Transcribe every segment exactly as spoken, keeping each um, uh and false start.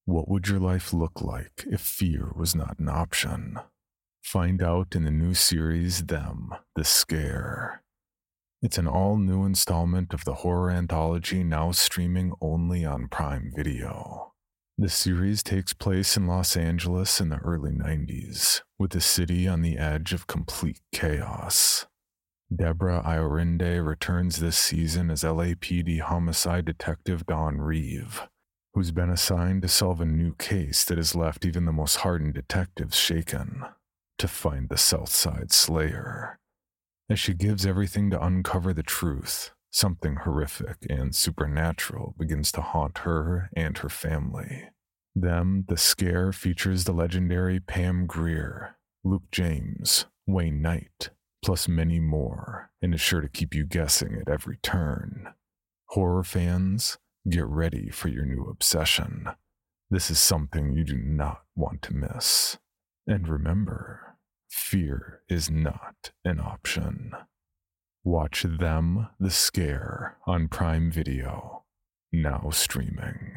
What would your life look like if fear was not an option? Find out in the new series, Them, The Scare. It's an all-new installment of the horror anthology now streaming only on Prime Video. The series takes place in Los Angeles in the early nineties, with the city on the edge of complete chaos. Deborah Iorinde returns this season as L A P D homicide detective Dawn Reeve, who's been assigned to solve a new case that has left even the most hardened detectives shaken, to find the Southside Slayer. As she gives everything to uncover the truth, something horrific and supernatural begins to haunt her and her family. Them, The Scare features the legendary Pam Grier, Luke James, Wayne Knight, plus many more, and is sure to keep you guessing at every turn. Horror fans, get ready for your new obsession. This is something you do not want to miss. And remember, fear is not an option. Watch Them, The Scare on Prime Video, now streaming.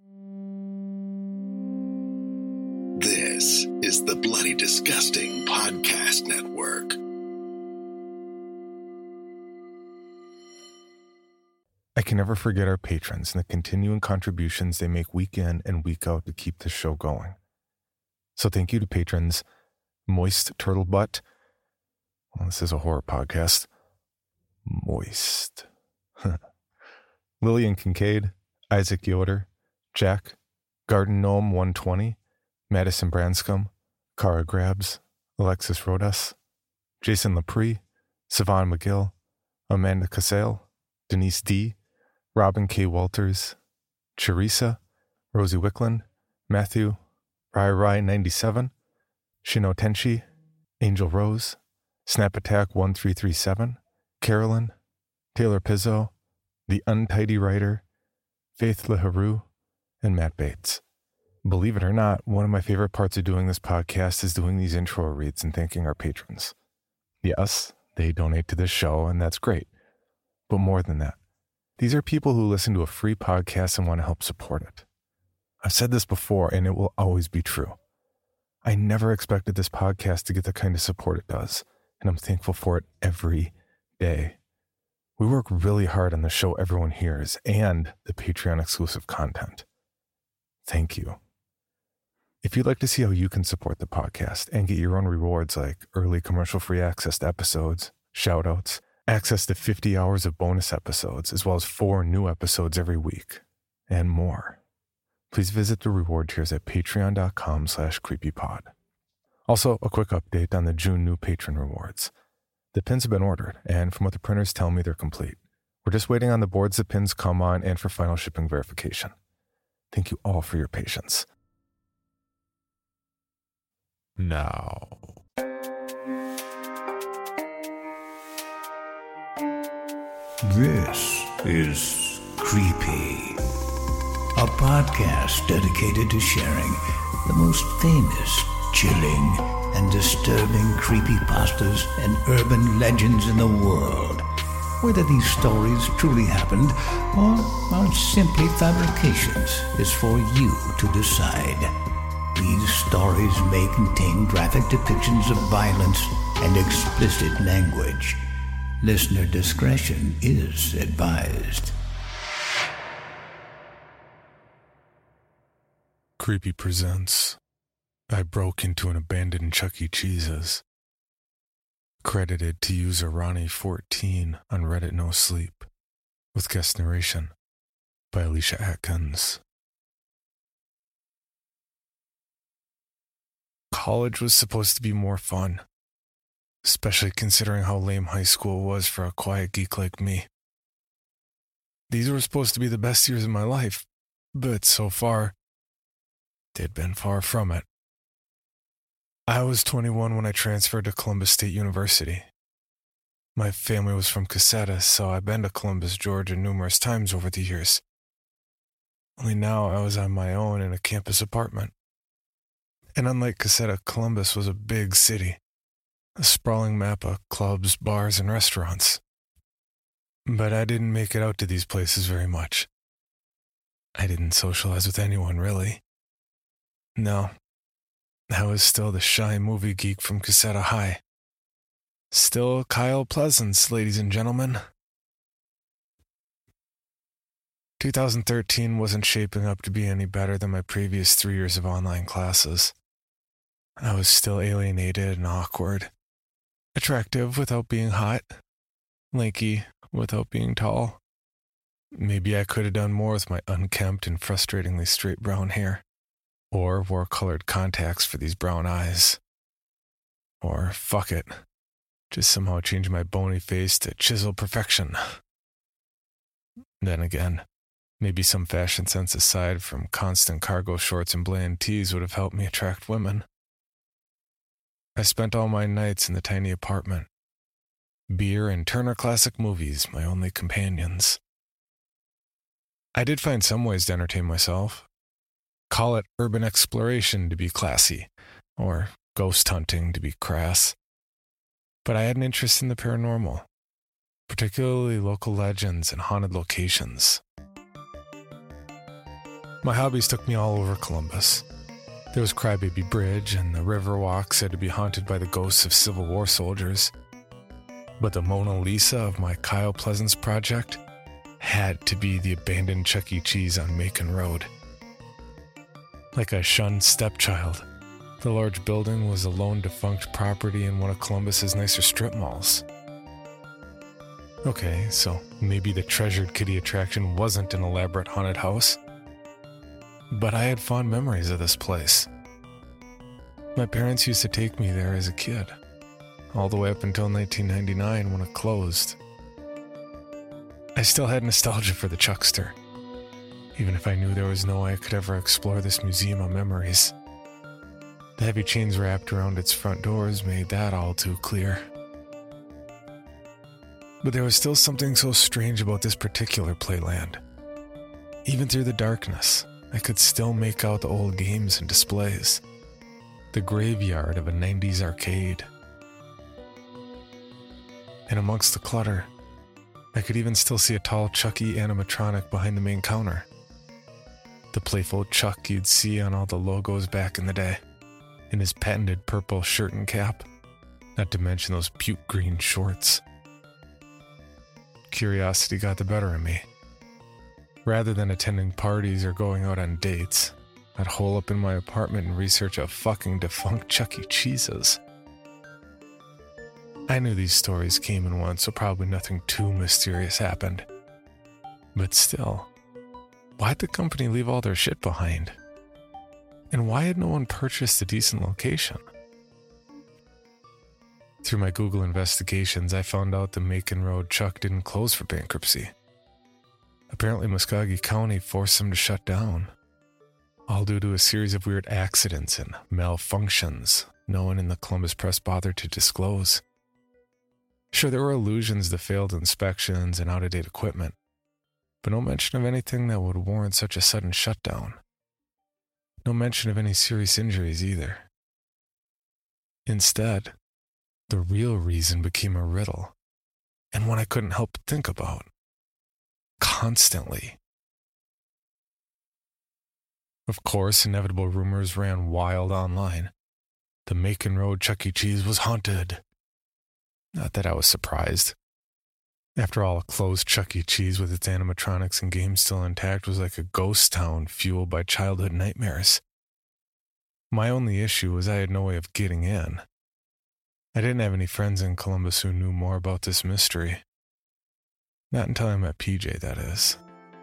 This is the Bloody Disgusting Podcast Network. I can never forget our patrons and the continuing contributions they make week in and week out to keep this show going. So thank you to patrons Moist Turtle Butt. Well, this is a horror podcast. Moist. Lillian Kincaid, Isaac Yoder, Jack, Garden Gnome one twenty, Madison Branscombe, Cara Grabs, Alexis Rodas, Jason Lepre, Savon McGill, Amanda Cassell, Denise D., Robin K. Walters, Charissa, Rosie Wicklund, Matthew, Rai Rai ninety-seven, Shino Tenshi, Angel Rose, Snap Attack one three three seven, Carolyn, Taylor Pizzo, The Untidy Writer, Faith LeHaru, and Matt Bates. Believe it or not, one of my favorite parts of doing this podcast is doing these intro reads and thanking our patrons. Yes, they donate to this show, and that's great. But more than that, these are people who listen to a free podcast and want to help support it. I've said this before, and it will always be true. I never expected this podcast to get the kind of support it does, and I'm thankful for it every day. We work really hard on the show everyone hears and the Patreon exclusive content. Thank you. If you'd like to see how you can support the podcast and get your own rewards like early commercial-free access to episodes, shout-outs, access to fifty hours of bonus episodes, as well as four new episodes every week, and more, please visit the reward tiers at patreon.com slash creepypod. Also, a quick update on the June new patron rewards. The pins have been ordered, and from what the printers tell me, they're complete. We're just waiting on the boards the pins come on and for final shipping verification. Thank you all for your patience. Now. This is Creepy, a podcast dedicated to sharing the most famous, chilling, and disturbing creepypastas and urban legends in the world. Whether these stories truly happened or are simply fabrications is for you to decide. These stories may contain graphic depictions of violence and explicit language. Listener discretion is advised. Creepy presents I Broke Into an Abandoned Chuck E. Cheese's. Credited to user Ronnie fourteen on Reddit No Sleep, with guest narration by Alicia Atkins. College was supposed to be more fun, especially considering how lame high school was for a quiet geek like me. These were supposed to be the best years of my life, but so far, they'd been far from it. I was twenty-one when I transferred to Columbus State University. My family was from Cossetta, so I've been to Columbus, Georgia numerous times over the years. Only now I was on my own in a campus apartment. And unlike Cossetta, Columbus was a big city, a sprawling map of clubs, bars, and restaurants. But I didn't make it out to these places very much. I didn't socialize with anyone, really. No, I was still the shy movie geek from Casetta High. Still Kyle Pleasance, ladies and gentlemen. twenty thirteen wasn't shaping up to be any better than my previous three years of online classes. I was still alienated and awkward, attractive without being hot, lanky without being tall. Maybe I could have done more with my unkempt and frustratingly straight brown hair, or wore colored contacts for these brown eyes. Or, fuck it, just somehow change my bony face to chiseled perfection. Then again, maybe some fashion sense aside from constant cargo shorts and bland tees would have helped me attract women. I spent all my nights in the tiny apartment. Beer and Turner Classic Movies, my only companions. I did find some ways to entertain myself. Call it urban exploration to be classy, or ghost hunting to be crass. But I had an interest in the paranormal, particularly local legends and haunted locations. My hobbies took me all over Columbus. There was Crybaby Bridge, and the Riverwalk said to be haunted by the ghosts of Civil War soldiers. But the Mona Lisa of my Kyle Pleasance project had to be the abandoned Chuck E. Cheese on Macon Road. Like a shunned stepchild, the large building was a lone defunct property in one of Columbus's nicer strip malls. Okay, so maybe the treasured kiddie attraction wasn't an elaborate haunted house, but I had fond memories of this place. My parents used to take me there as a kid, all the way up until nineteen ninety-nine when it closed. I still had nostalgia for the Chuckster, even if I knew there was no way I could ever explore this museum of memories. The heavy chains wrapped around its front doors made that all too clear. But there was still something so strange about this particular playland. Even through the darkness, I could still make out the old games and displays. The graveyard of a nineties arcade. And amongst the clutter, I could even still see a tall Chucky animatronic behind the main counter. The playful Chuck you'd see on all the logos back in the day, in his patented purple shirt and cap, not to mention those puke green shorts. Curiosity got the better of me. Rather than attending parties or going out on dates, I'd hole up in my apartment and research a fucking defunct Chuck E. Cheese's. I knew these stories came and went, so probably nothing too mysterious happened. But still, why'd the company leave all their shit behind? And why had no one purchased a decent location? Through my Google investigations, I found out the Macon Road Chuck didn't close for bankruptcy. Apparently, Muskogee County forced them to shut down, all due to a series of weird accidents and malfunctions no one in the Columbus Press bothered to disclose. Sure, there were allusions to failed inspections and out-of-date equipment, but no mention of anything that would warrant such a sudden shutdown. No mention of any serious injuries either. Instead, the real reason became a riddle, and one I couldn't help but think about. Constantly. Of course, inevitable rumors ran wild online. The Macon Road Chuck E. Cheese was haunted. Not that I was surprised. After all, a closed Chuck E. Cheese with its animatronics and games still intact was like a ghost town fueled by childhood nightmares. My only issue was I had no way of getting in. I didn't have any friends in Columbus who knew more about this mystery. Not until I met P J, that is.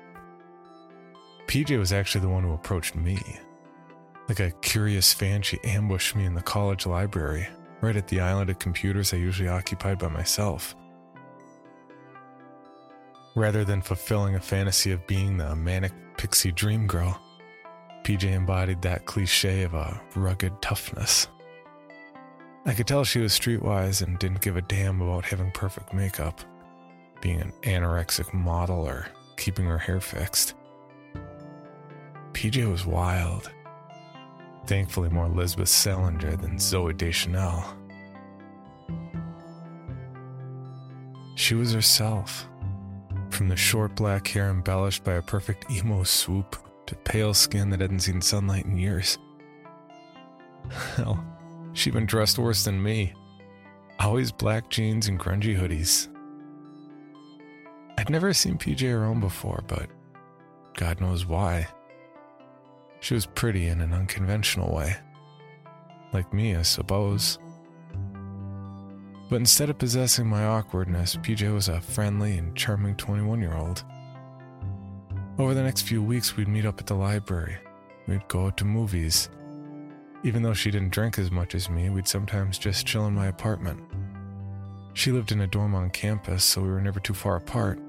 P J was actually the one who approached me. Like a curious fan, she ambushed me in the college library, right at the island of computers I usually occupied by myself. Rather than fulfilling a fantasy of being the manic pixie dream girl, P J embodied that cliche of a rugged toughness. I could tell she was streetwise and didn't give a damn about having perfect makeup, being an anorexic model, or keeping her hair fixed. P J was wild. Thankfully more Lisbeth Salander than Zooey Deschanel. She was herself. From the short black hair embellished by a perfect emo swoop to pale skin that hadn't seen sunlight in years. Hell, she been dressed worse than me. Always black jeans and grungy hoodies. I'd never seen P J around before, but God knows why. She was pretty in an unconventional way. Like me, I suppose. But instead of possessing my awkwardness, P J was a friendly and charming twenty-one-year-old. Over the next few weeks, we'd meet up at the library. We'd go out to movies. Even though she didn't drink as much as me, we'd sometimes just chill in my apartment. She lived in a dorm on campus, so we were never too far apart.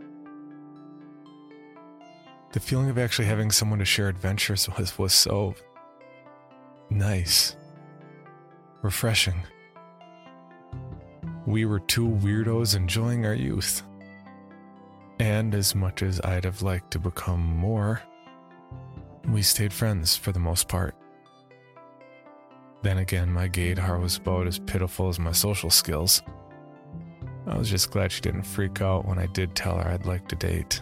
The feeling of actually having someone to share adventures with was so nice. Refreshing. We were two weirdos enjoying our youth. And as much as I'd have liked to become more, we stayed friends for the most part. Then again, my gaydar was about as pitiful as my social skills. I was just glad she didn't freak out when I did tell her I'd like to date.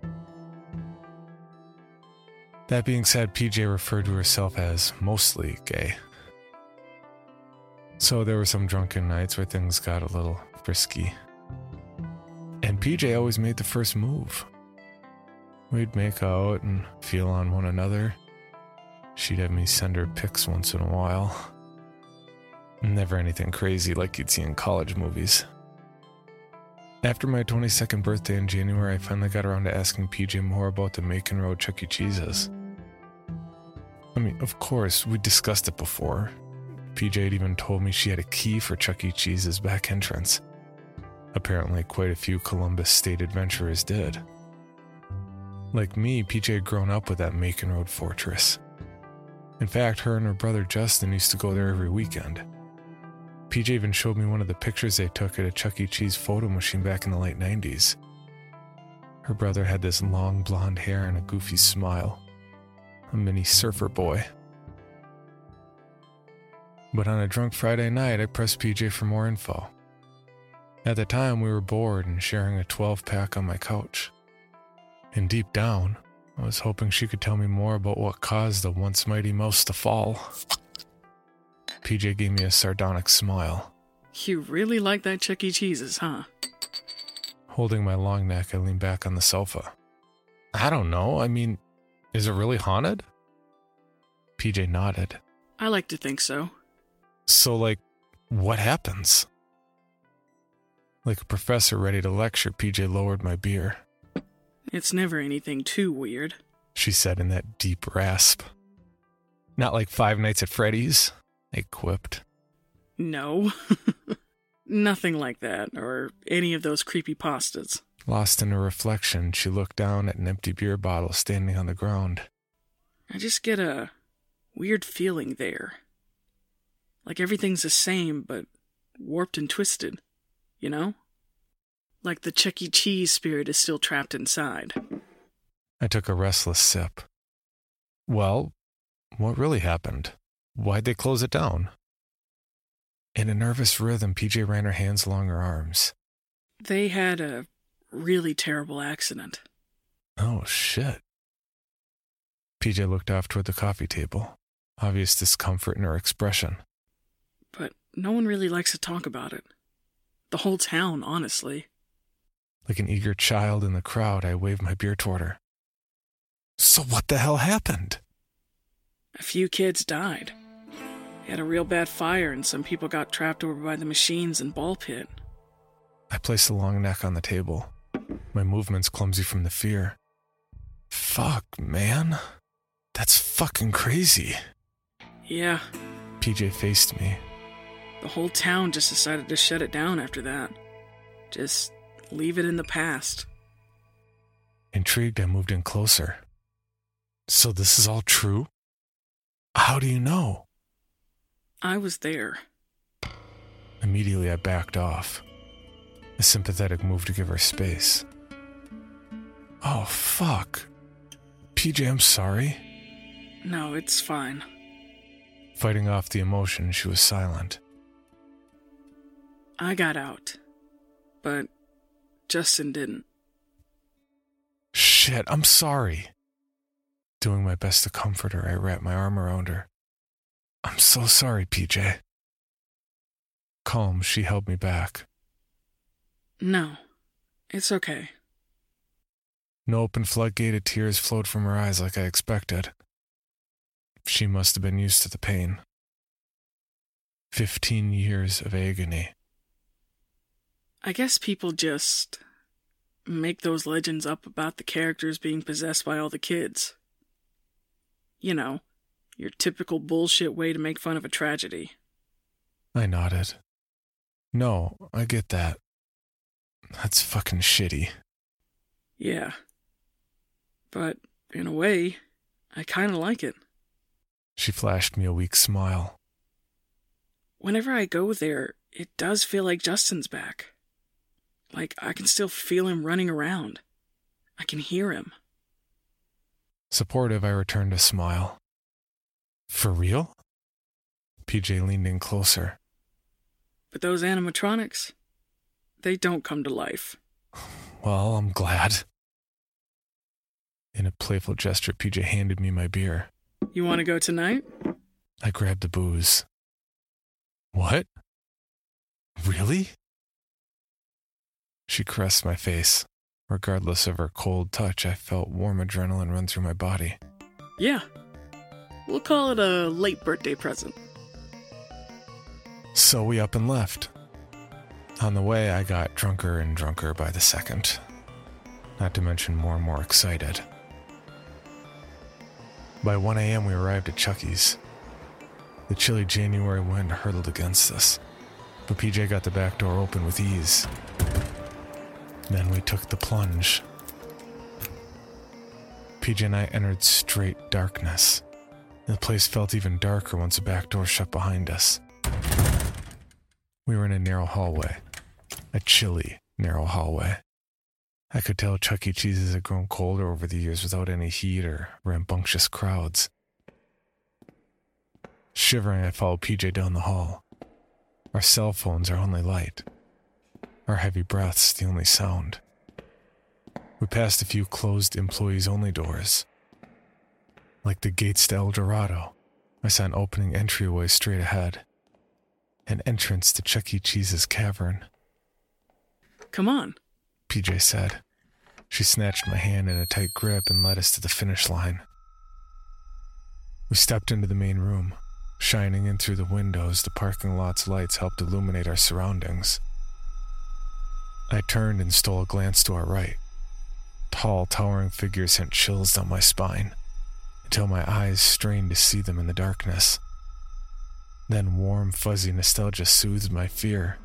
That being said, P J referred to herself as mostly gay. So there were some drunken nights where things got a little frisky. And P J always made the first move. We'd make out and feel on one another. She'd have me send her pics once in a while. Never anything crazy like you'd see in college movies. After my twenty-second birthday in January, I finally got around to asking P J more about the Macon Road Chuck E. Cheese's. I mean, of course, we discussed it before. P J had even told me she had a key for Chuck E. Cheese's back entrance. Apparently, quite a few Columbus State adventurers did. Like me, P J had grown up with that Macon Road fortress. In fact, her and her brother Justin used to go there every weekend. P J even showed me one of the pictures they took at a Chuck E. Cheese photo machine back in the late nineties. Her brother had this long blonde hair and a goofy smile. A mini surfer boy. But on a drunk Friday night, I pressed P J for more info. At the time, we were bored and sharing a twelve-pack on my couch. And deep down, I was hoping she could tell me more about what caused the once mighty mouse to fall. P J gave me a sardonic smile. You really like that Chuck E. Cheese's, huh? Holding my long neck, I leaned back on the sofa. I don't know, I mean, is it really haunted? P J nodded. I like to think so. So, like, what happens? Like a professor ready to lecture, P J lowered my beer. It's never anything too weird, she said in that deep rasp. Not like Five Nights at Freddy's, I quipped. No. Nothing like that, or any of those creepypastas. Lost in her reflection, she looked down at an empty beer bottle standing on the ground. I just get a weird feeling there. Like everything's the same, but warped and twisted. You know? Like the Chuck E. Cheese spirit is still trapped inside. I took a restless sip. Well, what really happened? Why'd they close it down? In a nervous rhythm, P J ran her hands along her arms. They had a really terrible accident. Oh, shit. P J looked off toward the coffee table, obvious discomfort in her expression. But no one really likes to talk about it. The whole town, honestly. Like an eager child in the crowd, I waved my beer toward her. So what the hell happened? A few kids died. They had a real bad fire and some people got trapped over by the machines and ball pit. I placed the long neck on the table, my movements clumsy from the fear. Fuck, man. That's fucking crazy. Yeah. P J faced me. The whole town just decided to shut it down after that. Just leave it in the past. Intrigued, I moved in closer. So this is all true? How do you know? I was there. Immediately, I backed off. A sympathetic move to give her space. Oh, fuck. P J, I'm sorry. No, it's fine. Fighting off the emotion, she was silent. I got out, but Justin didn't. Shit, I'm sorry. Doing my best to comfort her, I wrapped my arm around her. I'm I'm so sorry, P J. Calm, she held me back. No, it's okay. No open floodgate of tears flowed from her eyes like I expected. She must have been used to the pain. Fifteen years of agony. I guess people just make those legends up about the characters being possessed by all the kids. You know, your typical bullshit way to make fun of a tragedy. I nodded. No, I get that. That's fucking shitty. Yeah. But, in a way, I kinda like it. She flashed me a weak smile. Whenever I go there, it does feel like Justin's back. Like, I can still feel him running around. I can hear him. Supportive, I returned a smile. For real? P J leaned in closer. But those animatronics, they don't come to life. Well, I'm glad. In a playful gesture, P J handed me my beer. You want to go tonight? I grabbed the booze. What? Really? She caressed my face. Regardless of her cold touch, I felt warm adrenaline run through my body. Yeah. We'll call it a late birthday present. So we up and left. On the way, I got drunker and drunker by the second. Not to mention more and more excited. By one a.m. we arrived at Chucky's. The chilly January wind hurtled against us, but P J got the back door open with ease. Then we took the plunge. P J and I entered straight darkness. The place felt even darker once the back door shut behind us. We were in a narrow hallway. A chilly, narrow hallway. I could tell Chuck E. Cheese's had grown colder over the years without any heat or rambunctious crowds. Shivering, I followed P J down the hall. Our cell phones our only light. Our heavy breaths the only sound. We passed a few closed employees-only doors. Like the gates to El Dorado, I saw an opening entryway straight ahead. An entrance to Chuck E. Cheese's cavern. Come on, P J said. She snatched my hand in a tight grip and led us to the finish line. We stepped into the main room. Shining in through the windows, the parking lot's lights helped illuminate our surroundings. I turned and stole a glance to our right. Tall, towering figures sent chills down my spine, until my eyes strained to see them in the darkness. Then warm, fuzzy nostalgia soothed my fear.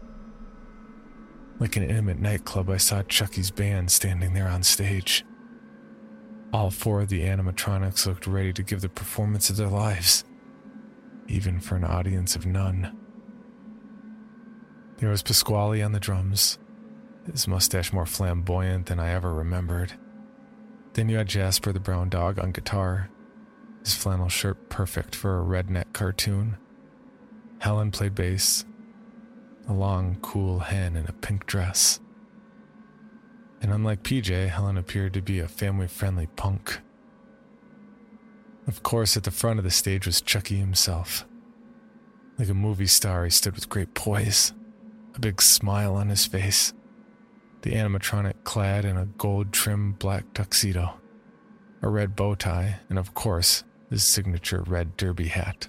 Like an intimate nightclub, I saw Chucky's band standing there on stage. All four of the animatronics looked ready to give the performance of their lives, even for an audience of none. There was Pasquale on the drums, his mustache more flamboyant than I ever remembered. Then you had Jasper the brown dog on guitar, his flannel shirt perfect for a redneck cartoon. Helen played bass, a long, cool hen in a pink dress. And unlike P J, Helen appeared to be a family-friendly punk. Of course, at the front of the stage was Chucky himself. Like a movie star, he stood with great poise, a big smile on his face, the animatronic clad in a gold-trimmed black tuxedo, a red bow tie, and of course, his signature red derby hat.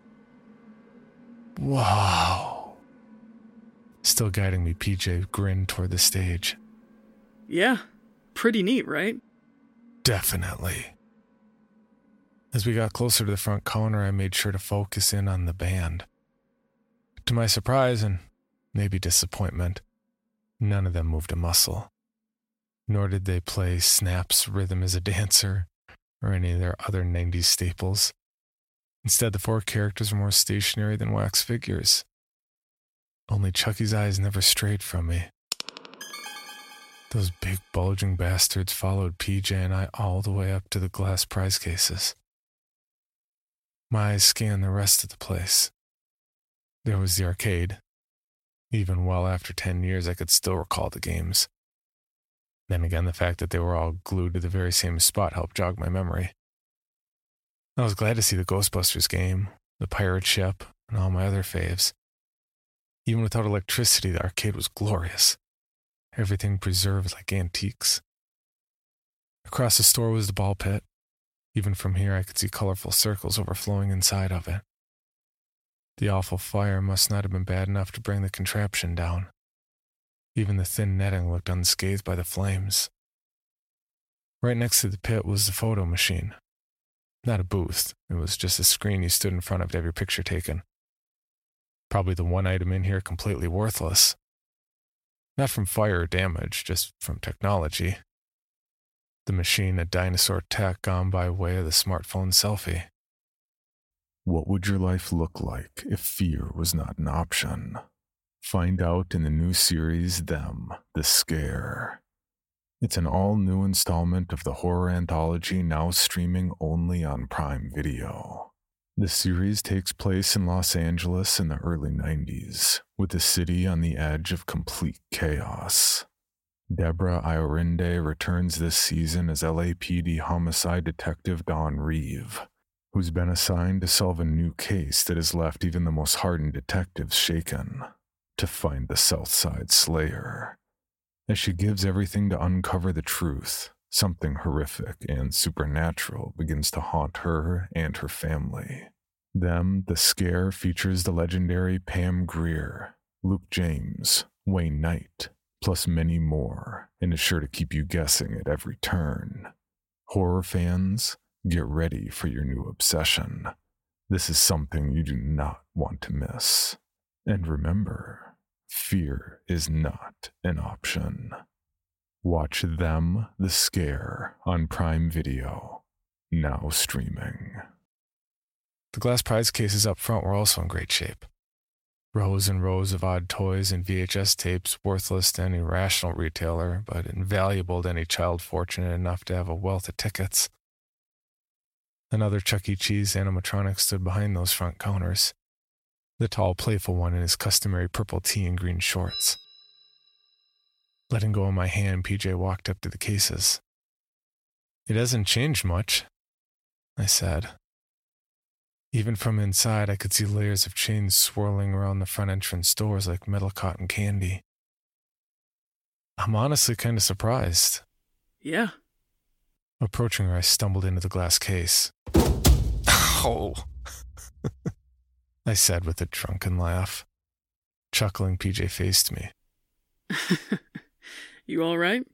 Wow. Still guiding me, P J grinned toward the stage. Yeah, pretty neat, right? Definitely. As we got closer to the front counter, I made sure to focus in on the band. To my surprise and maybe disappointment, none of them moved a muscle. Nor did they play Snap's Rhythm as a Dancer or any of their other nineties staples. Instead, the four characters were more stationary than wax figures. Only Chucky's eyes never strayed from me. Those big bulging bastards followed P J and I all the way up to the glass prize cases. My eyes scanned the rest of the place. There was the arcade. Even well after ten years, I could still recall the games. Then again, the fact that they were all glued to the very same spot helped jog my memory. I was glad to see the Ghostbusters game, the pirate ship, and all my other faves. Even without electricity, the arcade was glorious. Everything preserved like antiques. Across the store was the ball pit. Even from here, I could see colorful circles overflowing inside of it. The awful fire must not have been bad enough to bring the contraption down. Even the thin netting looked unscathed by the flames. Right next to the pit was the photo machine. Not a booth, it was just a screen you stood in front of to have your picture taken. Probably the one item in here completely worthless. Not from fire or damage, just from technology. The machine, a dinosaur tech gone by way of the smartphone selfie. What would your life look like if fear was not an option? Find out in the new series, Them, The Scare. It's an all-new installment of the horror anthology now streaming only on Prime Video. The series takes place in Los Angeles in the early nineties, with the city on the edge of complete chaos. Deborah Iorinde returns this season as L A P D homicide detective Dawn Reeve, who's been assigned to solve a new case that has left even the most hardened detectives shaken, to find the Southside Slayer. As she gives everything to uncover the truth, something horrific and supernatural begins to haunt her and her family. Them, The Scare features the legendary Pam Grier, Luke James, Wayne Knight, plus many more, and is sure to keep you guessing at every turn. Horror fans, get ready for your new obsession. This is something you do not want to miss. And remember, fear is not an option. Watch Them, The Scare on Prime Video, now streaming. The glass prize cases up front were also in great shape. Rows and rows of odd toys and V H S tapes, worthless to any rational retailer, but invaluable to any child fortunate enough to have a wealth of tickets. Another Chuck E. Cheese animatronic stood behind those front counters, the tall, playful one in his customary purple tee and green shorts. Letting go of my hand, P J walked up to the cases. "It hasn't changed much," I said. Even from inside, I could see layers of chains swirling around the front entrance doors like metal cotton candy. I'm honestly kind of surprised. Yeah. Approaching her, I stumbled into the glass case. Oh, I said with a drunken laugh. Chuckling, P J faced me. You all right?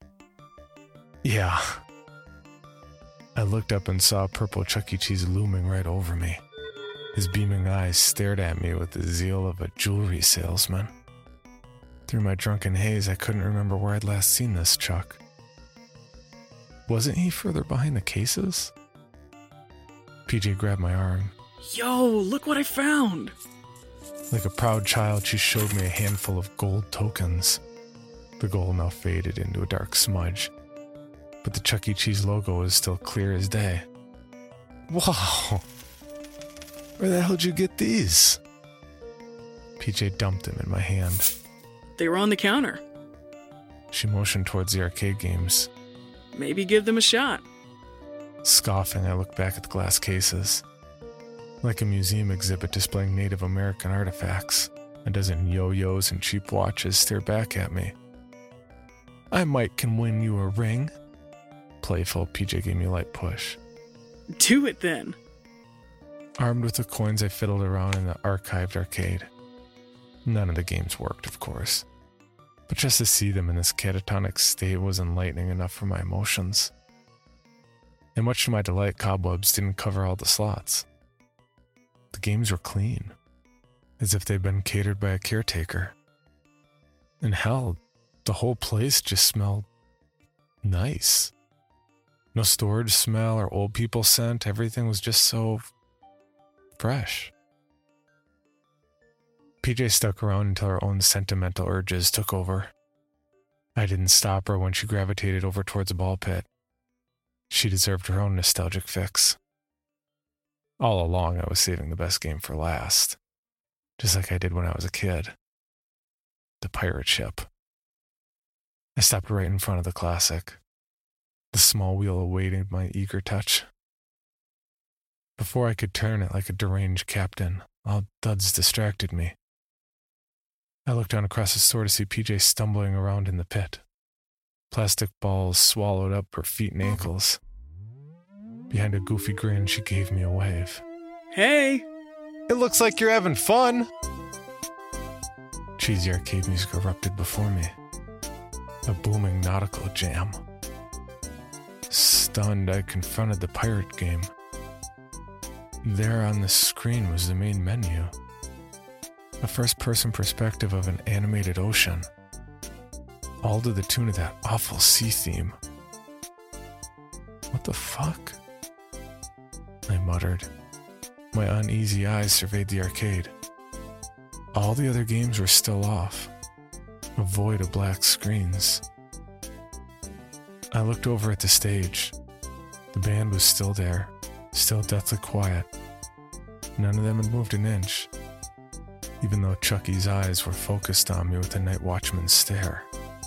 Yeah. I looked up and saw purple Chuck E. Cheese looming right over me. His beaming eyes stared at me with the zeal of a jewelry salesman. Through my drunken haze, I couldn't remember where I'd last seen this Chuck. Wasn't he further behind the cases? P J grabbed my arm. Yo, look what I found! Like a proud child, she showed me a handful of gold tokens. The gold now faded into a dark smudge, but the Chuck E. Cheese logo was still clear as day. Wow! Where the hell did you get these? P J dumped them in my hand. They were on the counter. She motioned towards the arcade games. Maybe give them a shot. Scoffing, I looked back at the glass cases. Like a museum exhibit displaying Native American artifacts, a dozen yo-yos and cheap watches stare back at me. I might can win you a ring. Playful, P J gave me a light push. Do it then. Armed with the coins, I fiddled around in the archived arcade. None of the games worked, of course. But just to see them in this catatonic state was enlightening enough for my emotions. And much to my delight, cobwebs didn't cover all the slots. The games were clean, as if they'd been catered by a caretaker. And hell, the whole place just smelled nice. No storage smell or old people scent, everything was just so fresh. P J stuck around until her own sentimental urges took over. I didn't stop her when she gravitated over towards a ball pit. She deserved her own nostalgic fix. All along, I was saving the best game for last, just like I did when I was a kid. The pirate ship. I stopped right in front of the classic. The small wheel awaited my eager touch. Before I could turn it like a deranged captain, all thuds distracted me. I looked down across the store to see P J stumbling around in the pit. Plastic balls swallowed up her feet and ankles. Behind a goofy grin, she gave me a wave. Hey! It looks like you're having fun! Cheesy arcade music erupted before me. A booming nautical jam. Stunned, I confronted the pirate game. There on the screen was the main menu. A first-person perspective of an animated ocean. All to the tune of that awful sea theme. What the fuck? I muttered. My uneasy eyes surveyed the arcade. All the other games were still off. A void of black screens. I looked over at the stage. The band was still there, still deathly quiet. None of them had moved an inch, even though Chucky's eyes were focused on me with a night watchman's stare.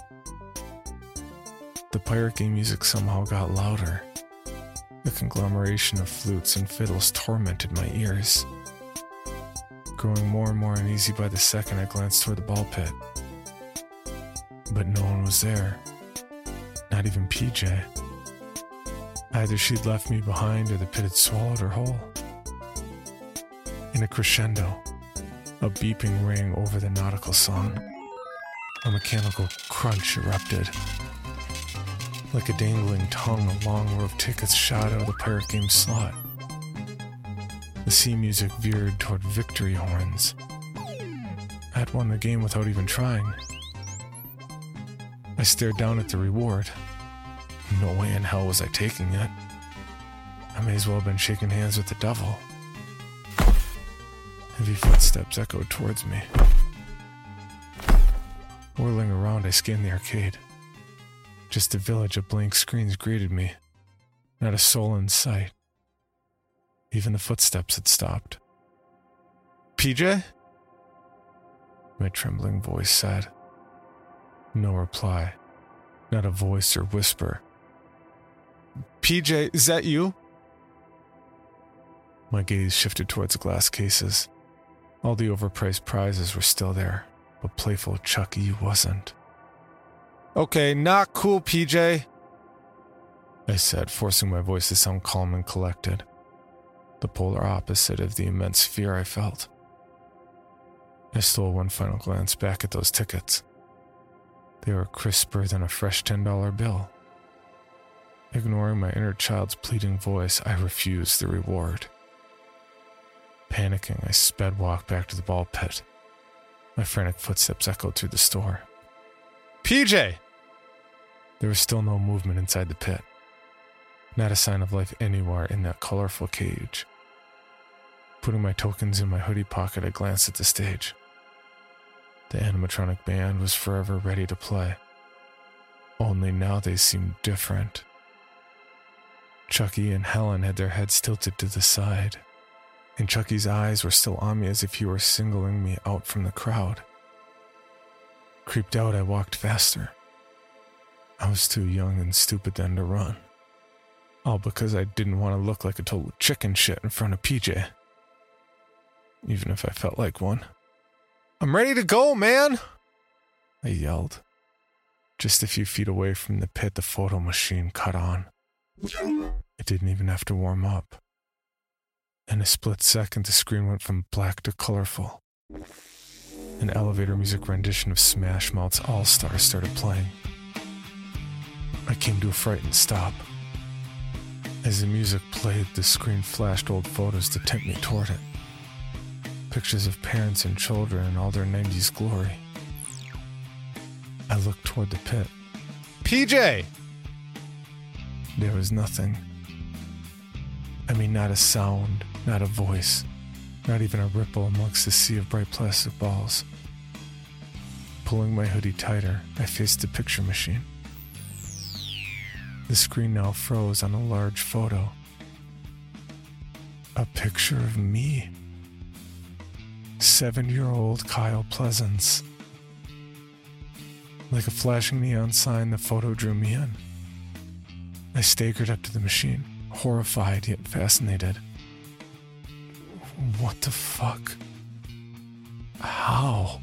The pirate game music somehow got louder. The conglomeration of flutes and fiddles tormented my ears. Growing more and more uneasy by the second, I glanced toward the ball pit. But no one was there. Not even P J. Either she'd left me behind or the pit had swallowed her whole. In a crescendo, a beeping rang over the nautical song. A mechanical crunch erupted. Like a dangling tongue, a long row of tickets shot out of the pirate game slot. The sea music veered toward victory horns. I had won the game without even trying. I stared down at the reward. No way in hell was I taking it. I may as well have been shaking hands with the devil. Heavy footsteps echoed towards me. Whirling around, I scanned the arcade. Just a village of blank screens greeted me. Not a soul in sight. Even the footsteps had stopped. P J? My trembling voice said. No reply. Not a voice or whisper. P J, is that you? My gaze shifted towards the glass cases. All the overpriced prizes were still there, but playful Chucky wasn't. Okay, not cool, P J, I said, forcing my voice to sound calm and collected. The polar opposite of the immense fear I felt. I stole one final glance back at those tickets. They were crisper than a fresh ten dollar bill. Ignoring my inner child's pleading voice, I refused the reward. Panicking, I sped walk back to the ball pit. My frantic footsteps echoed through the store. P J! There was still no movement inside the pit. Not a sign of life anywhere in that colorful cage. Putting my tokens in my hoodie pocket, I glanced at the stage. The animatronic band was forever ready to play. Only now they seemed different. Chucky and Helen had their heads tilted to the side, and Chucky's eyes were still on me as if he were singling me out from the crowd. Creeped out, I walked faster. I was too young and stupid then to run. All because I didn't want to look like a total chicken shit in front of P J. Even if I felt like one. I'm ready to go, man! I yelled. Just a few feet away from the pit, the photo machine cut on. It didn't even have to warm up. In a split second, the screen went from black to colorful. An elevator music rendition of Smash Mouth's All Stars started playing. I came to a frightened stop. As the music played, the screen flashed old photos to tempt me toward it. Pictures of parents and children in all their nineties glory. I looked toward the pit. P J! There was nothing. I mean, not a sound, not a voice, not even a ripple amongst the sea of bright plastic balls. Pulling my hoodie tighter, I faced the picture machine. The screen now froze on a large photo. A picture of me. Seven-year-old Kyle Pleasance. Like a flashing neon sign, the photo drew me in. I staggered up to the machine, horrified yet fascinated. what the fuck? How?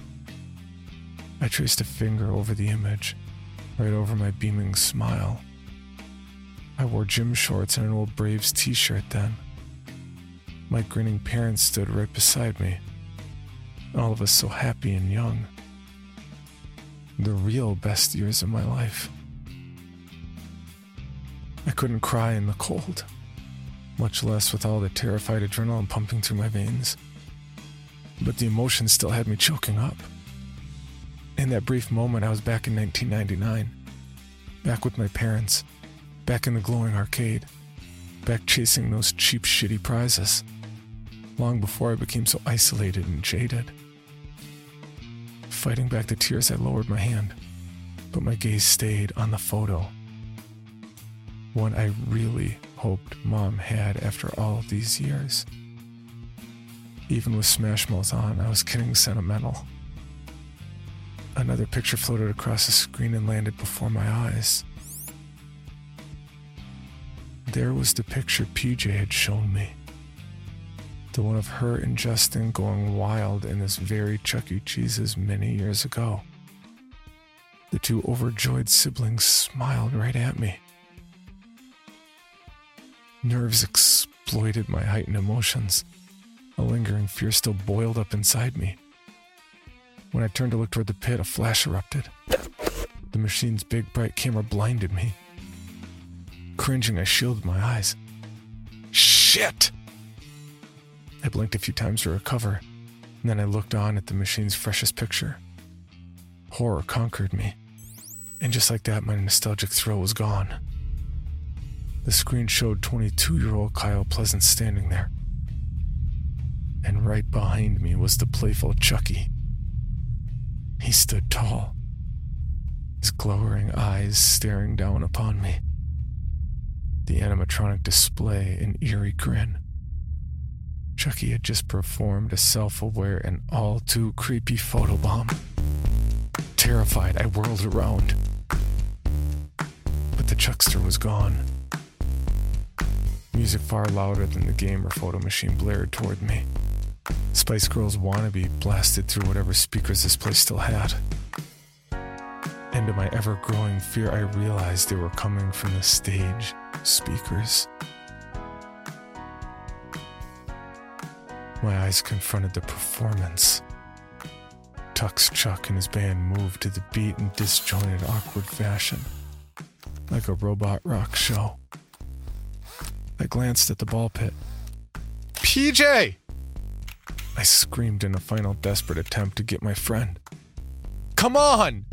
I traced a finger over the image, right over my beaming smile. I wore gym shorts and an old Braves t-shirt then. My grinning parents stood right beside me, all of us so happy and young. The real best years of my life. I couldn't cry in the cold, much less with all the terrified adrenaline pumping through my veins. But the emotion still had me choking up. In that brief moment, I was back in nineteen ninety-nine, back with my parents, back in the glowing arcade, back chasing those cheap, shitty prizes, long before I became so isolated and jaded. Fighting back the tears, I lowered my hand, but my gaze stayed on the photo. One I really hoped Mom had after all of these years. Even with Smash Mouth on, I was getting sentimental. Another picture floated across the screen and landed before my eyes. There was the picture P J had shown me. The one of her and Justin going wild in this very Chuck E. Cheese's many years ago. The two overjoyed siblings smiled right at me. Nerves exploited my heightened emotions. A lingering fear still boiled up inside me. When I turned to look toward the pit, a flash erupted. The machine's big, bright camera blinded me. Cringing, I shielded my eyes. Shit! I blinked a few times to recover, and then I looked on at the machine's freshest picture. Horror conquered me, and just like that, my nostalgic thrill was gone. The screen showed twenty-two-year-old Kyle Pleasant standing there, and right behind me was the playful Chucky. He stood tall, his glowering eyes staring down upon me. The animatronic display an eerie grin. Chucky had just performed a self-aware and all too creepy photobomb. Terrified, I whirled around. But the Chuckster was gone. Music far louder than the game or photo machine blared toward me. Spice Girls Wannabe blasted through whatever speakers this place still had. And to my ever-growing fear, I realized they were coming from the stage speakers. My eyes confronted the performance. Tux Chuck and his band moved to the beat in disjointed, awkward fashion, like a robot rock show. I glanced at the ball pit. P J! I screamed in a final desperate attempt to get my friend. Come on!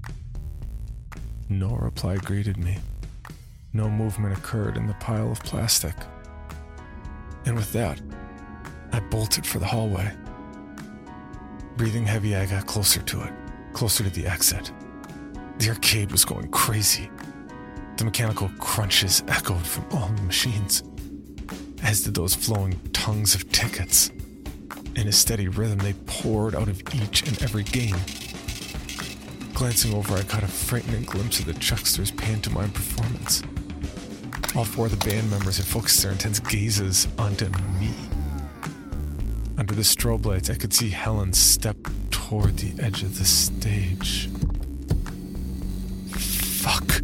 No reply greeted me. No movement occurred in the pile of plastic. And with that, I bolted for the hallway. Breathing heavy, I got closer to it, closer to the exit. The arcade was going crazy. The mechanical crunches echoed from all the machines, as did those flowing tongues of tickets. In a steady rhythm, they poured out of each and every game. Glancing over, I caught a frightening glimpse of the Chuckster's pantomime performance. All four of the band members had focused their intense gazes onto me. Under the strobe lights, I could see Helen step toward the edge of the stage. Fuck.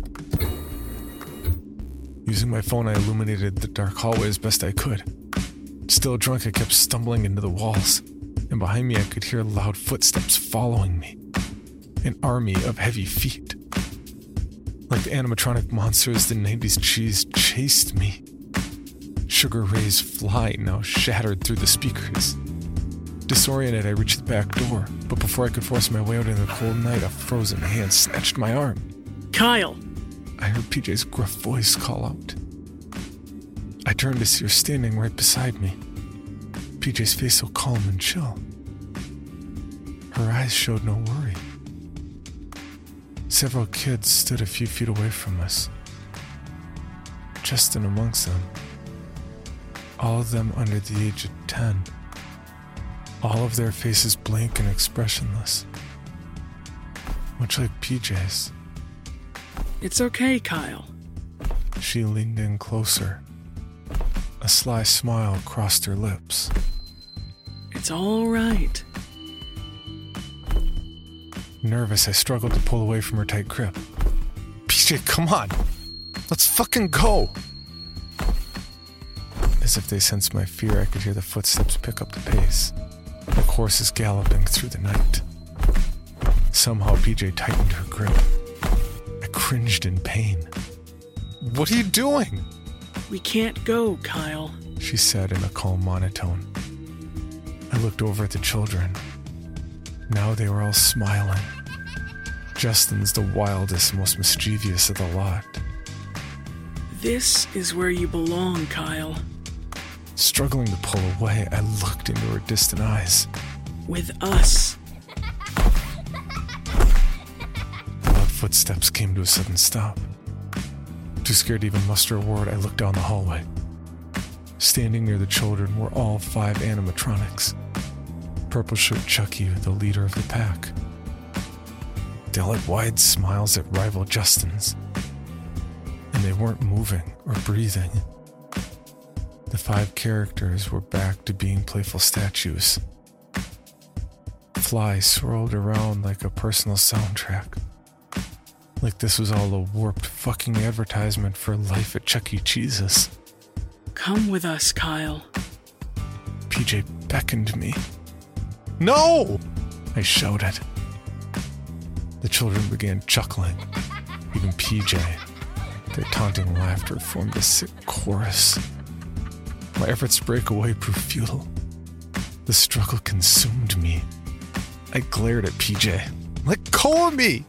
Using my phone, I illuminated the dark hallway as best I could. Still drunk, I kept stumbling into the walls, and behind me I could hear loud footsteps following me. An army of heavy feet. Like the animatronic monsters, the nineties cheese chased me. Sugar Ray's fly now shattered through the speakers. Disoriented, I reached the back door, but before I could force my way out in the cold night, a frozen hand snatched my arm. Kyle! I heard P J's gruff voice call out. I turned to see her standing right beside me. P J's face so calm and chill. Her eyes showed no worry. Several kids stood a few feet away from us. Justin amongst them. All of them under the age of ten. All of their faces blank and expressionless. Much like P J's. It's okay, Kyle. She leaned in closer. A sly smile crossed her lips. It's all right. Nervous, I struggled to pull away from her tight grip. P J, come on! Let's fucking go! As if they sensed my fear, I could hear the footsteps pick up the pace, like horses galloping through the night. Somehow P J tightened her grip. I cringed in pain. What are you doing? We can't go, Kyle, she said in a calm monotone. I looked over at the children. Now they were all smiling. Justin's the wildest, most mischievous of the lot. This is where you belong, Kyle. Struggling to pull away, I looked into her distant eyes. With us. Loud footsteps came to a sudden stop. Too scared to even muster a word, I looked down the hallway. Standing near the children were all five animatronics. Purple shirt Chucky, the leader of the pack. They all had wide smiles that rivaled Justin's. And they weren't moving or breathing. The five characters were back to being playful statues. Fly swirled around like a personal soundtrack. Like this was all a warped fucking advertisement for life at Chuck E. Cheese's. Come with us, Kyle. P J beckoned me. No! I shouted. The children began chuckling. Even P J. Their taunting laughter formed a sick chorus. My efforts to break away proved futile. The struggle consumed me. I glared at P J. Let go of me!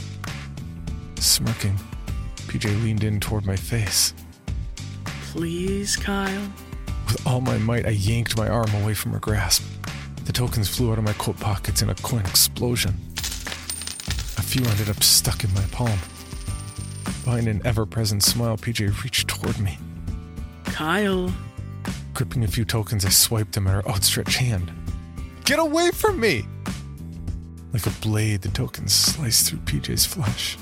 Smirking, P J leaned in toward my face. Please, Kyle? With all my might, I yanked my arm away from her grasp. The tokens flew out of my coat pockets in a quick explosion. A few ended up stuck in my palm. Behind an ever-present smile, P J reached toward me. Kyle. Gripping a few tokens, I swiped them at her outstretched hand. Get away from me! Like a blade, the tokens sliced through P J's flesh.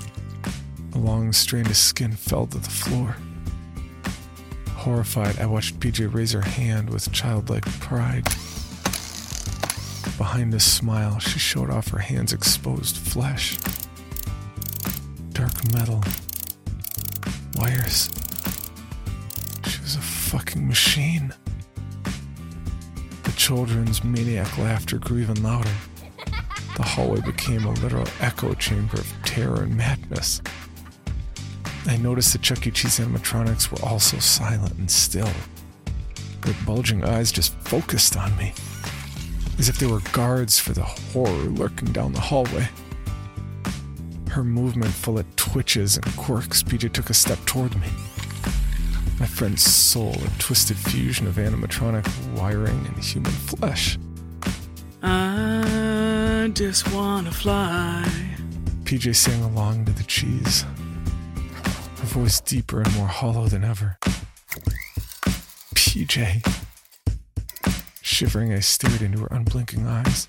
A long strand of skin fell to the floor. Horrified, I watched P J raise her hand with childlike pride. Behind a smile, she showed off her hand's exposed flesh. Dark metal. Wires. She was a fucking machine. The children's maniac laughter grew even louder. The hallway became a literal echo chamber of terror and madness. I noticed the Chuck E. Cheese animatronics were also silent and still. Their bulging eyes just focused on me, as if they were guards for the horror lurking down the hallway. Her movement full of twitches and quirks, P J took a step toward me. My friend's soul, a twisted fusion of animatronic wiring and human flesh. I just wanna fly. P J sang along to the cheese, her voice deeper and more hollow than ever. P J. Shivering, I stared into her unblinking eyes.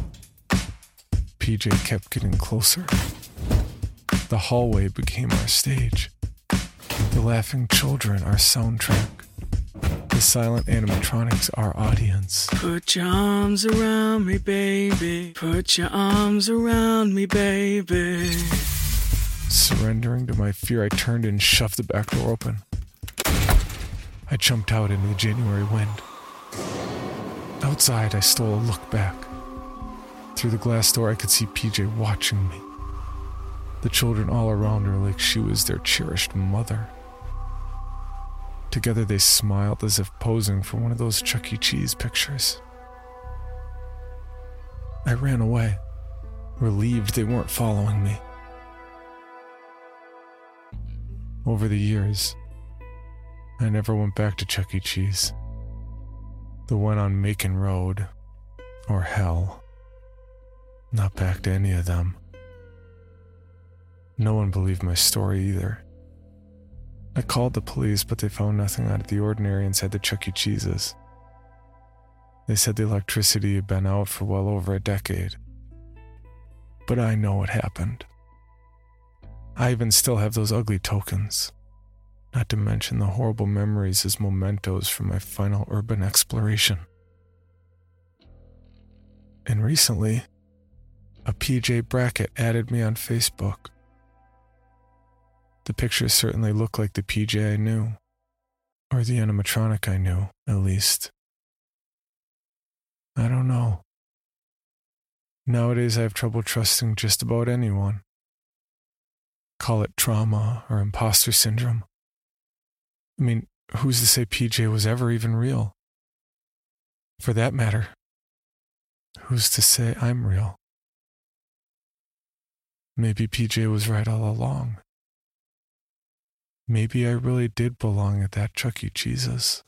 P J kept getting closer. The hallway became our stage. The laughing children, our soundtrack. The silent animatronics, our audience. Put your arms around me, baby. Put your arms around me, baby. Surrendering to my fear, I turned and shoved the back door open. I jumped out into the January wind. Outside, I stole a look back. Through the glass door, I could see P J watching me. The children all around her like she was their cherished mother. Together they smiled as if posing for one of those Chuck E. Cheese pictures. I ran away, relieved they weren't following me. Over the years, I never went back to Chuck E. Cheese. The one on Macon Road, or hell. Not back to any of them. No one believed my story either. I called the police, but they found nothing out of the ordinary inside the Chuck E. Cheese's. They said the electricity had been out for well over a decade. But I know what happened. I even still have those ugly tokens, not to mention the horrible memories as mementos from my final urban exploration. And recently, a P J Brackett added me on Facebook. The pictures certainly look like the P J I knew, or the animatronic I knew, at least. I don't know. Nowadays I have trouble trusting just about anyone. Call it trauma or imposter syndrome. I mean, who's to say P J was ever even real? For that matter, who's to say I'm real? Maybe P J was right all along. Maybe I really did belong at that Chuck E. Cheese's.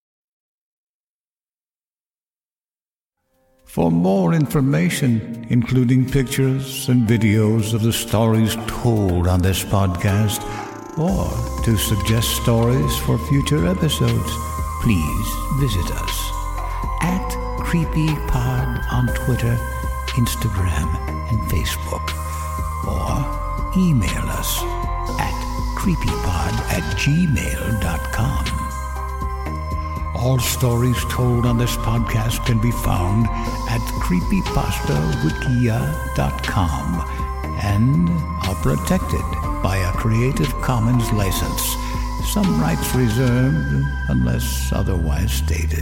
For more information, including pictures and videos of the stories told on this podcast, or to suggest stories for future episodes, please visit us at CreepyPod on Twitter, Instagram, and Facebook, or email us at creepypod at gmail dot com. All stories told on this podcast can be found at creepypasta wikia dot com and are protected by a Creative Commons license. Some rights reserved unless otherwise stated.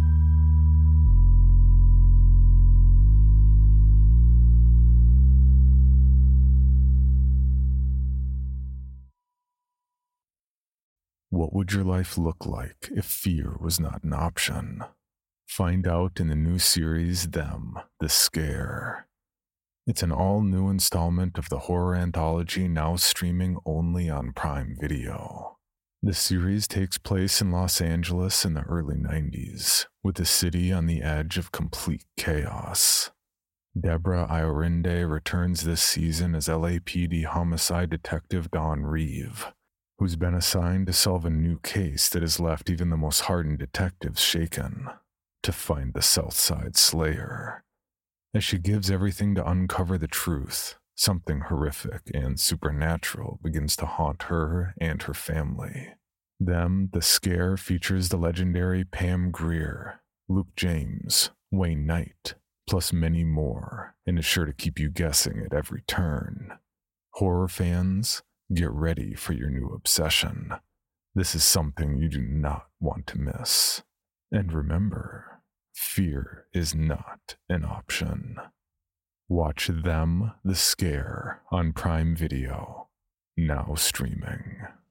What would your life look like if fear was not an option? Find out in the new series, Them, The Scare. It's an all-new installment of the horror anthology now streaming only on Prime Video. The series takes place in Los Angeles in the early nineties, with the city on the edge of complete chaos. Deborah Iorinde returns this season as L A P D homicide detective Dawn Reeve, who's been assigned to solve a new case that has left even the most hardened detectives shaken, to find the Southside Slayer. As she gives everything to uncover the truth, something horrific and supernatural begins to haunt her and her family. Them, The Scare features the legendary Pam Grier, Luke James, Wayne Knight, plus many more, and is sure to keep you guessing at every turn. Horror fans, get ready for your new obsession. This is something you do not want to miss. And remember, fear is not an option. Watch Them, The Scare on Prime Video, now streaming.